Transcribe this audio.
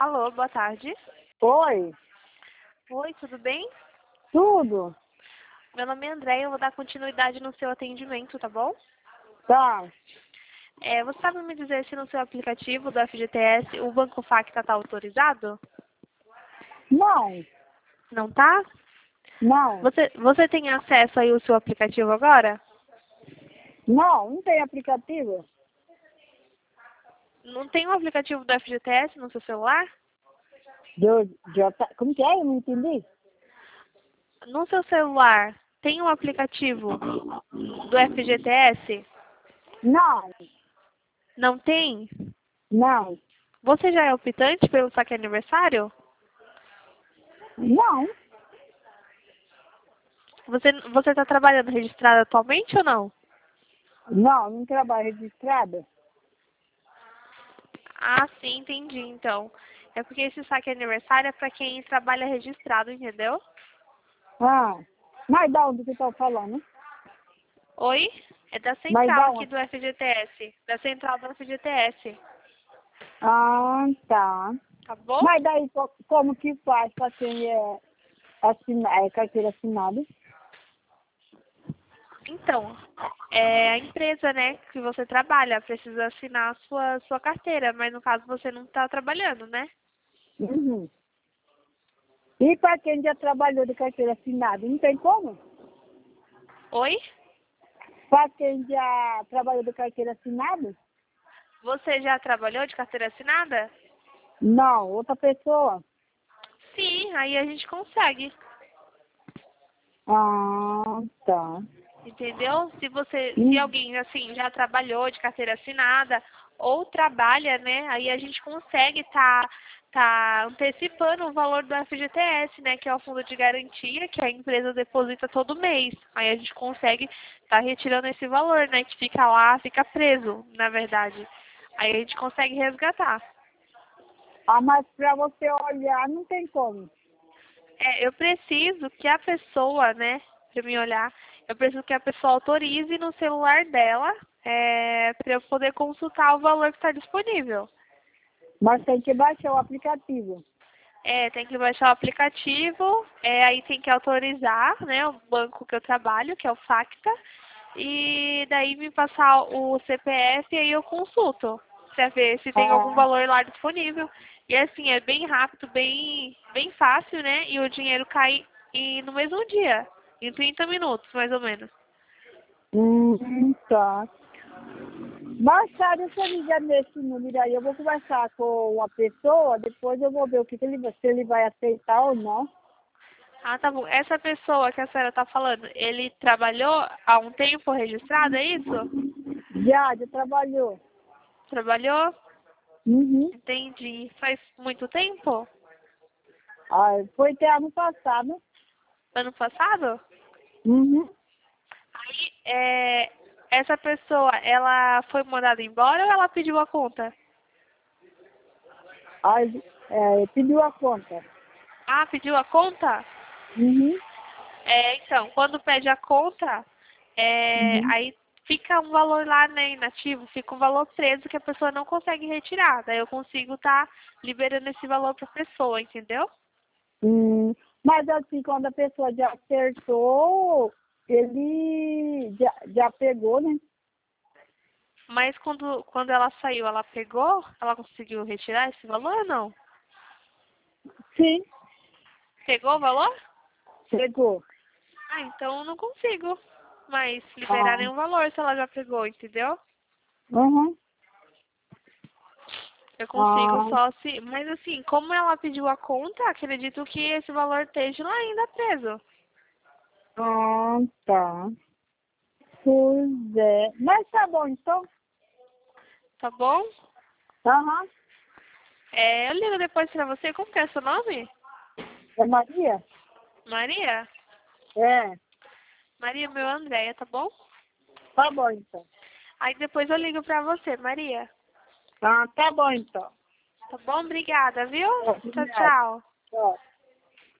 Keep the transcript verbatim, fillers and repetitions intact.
Alô, boa tarde. Oi, Oi, tudo bem? tudo? Meu nome é André, eu vou dar continuidade no seu atendimento, tá bom? Tá. É, você sabe me dizer se no seu aplicativo do F G T S o Banco Facta está autorizado? Não, Não tá? não, Você, você tem acesso aí ao seu aplicativo agora? não, não tem aplicativo. Não tem o aplicativo do F G T S no seu celular? Do, de, ota- como que é? Eu não entendi. No seu celular tem o aplicativo do F G T S? Não, Não tem? não, Você já é optante pelo saque aniversário? não, Você você está trabalhando registrado atualmente ou não? não, não trabalho registrado. Ah, sim, entendi, então. É porque esse saque aniversário é para quem trabalha registrado, entendeu? Ah, mas da onde você tá falando? Oi? É da Mas central da aqui onde? do F G T S. Da central do F G T S. Ah, tá. Tá bom? Mas daí co- como que faz para quem é, assina, é carteira assinada? Então, é a empresa, né, que você trabalha, precisa assinar a sua, sua carteira, mas no caso você não está trabalhando, né? Uhum. E para quem já trabalhou de carteira assinada, não tem como? Oi? Para quem já trabalhou de carteira assinada? Você já trabalhou de carteira assinada? Não, outra pessoa. Sim, aí a gente consegue. Ah, tá. Entendeu? Se você, se Hum, alguém assim já trabalhou de carteira assinada ou trabalha, né? Aí a gente consegue tá tá antecipando o valor do F G T S, né? Que é o fundo de garantia que a empresa deposita todo mês. Aí a gente consegue tá retirando esse valor, né? Que fica lá, fica preso, na verdade. Aí a gente consegue resgatar. Ah, mas para você olhar não tem como. É, eu preciso que a pessoa, né, para me olhar, eu preciso que a pessoa autorize no celular dela, é, para eu poder consultar o valor que está disponível. Mas tem que baixar o aplicativo. É, tem que baixar o aplicativo, é, aí tem que autorizar, né, o banco que eu trabalho, que é o Facta, e daí me passar o C P F e aí eu consulto, para ver se tem algum Ah, valor lá disponível. E assim, é bem rápido, bem, bem fácil, né? E o dinheiro cai e no mesmo dia, em trinta minutos, mais ou menos. hum, tá. Mas sabe, você liga nesse número aí, eu vou conversar com uma pessoa, depois eu vou ver o que, que ele, vai- se ele vai aceitar ou não. Ah, tá bom. Essa pessoa que a senhora está falando, ele trabalhou há um tempo registrado, é isso? Já, já trabalhou. Trabalhou? Uhum. Entendi. Faz muito tempo? Ah, foi até ano passado. Ano passado? Uhum. Aí, é, essa pessoa, ela foi mandada embora ou ela pediu a conta? Aí, é, pediu a conta. Ah, pediu a conta? Uhum. É, então, quando pede a conta, é, Uhum. aí fica um valor lá, né, inativo, fica um valor preso que a pessoa não consegue retirar. Daí eu consigo estar liberando esse valor para a pessoa, entendeu? Hum, mas assim, quando a pessoa já acertou, ele já, já pegou, né? Mas quando, quando ela saiu, ela pegou? Ela conseguiu retirar esse valor ou não? Sim, Pegou o valor? pegou. Ah, então eu não consigo mais liberar Ah, nenhum valor se ela já pegou, entendeu? uhum. Eu consigo Ah, só se. Mas assim, como ela pediu a conta, acredito que esse valor esteja lá ainda preso. ah, tá. Pois é. Mas tá bom, então. Tá bom? Aham. É, eu ligo depois pra você. Como que é seu nome? É Maria? Maria? É. Maria, meu Andréia, tá bom? Tá bom, então. Aí depois eu ligo pra você, Maria. Ah, tá bom, então. Tá bom? Obrigada, viu? Tchau, Obrigado. tchau. Tchau.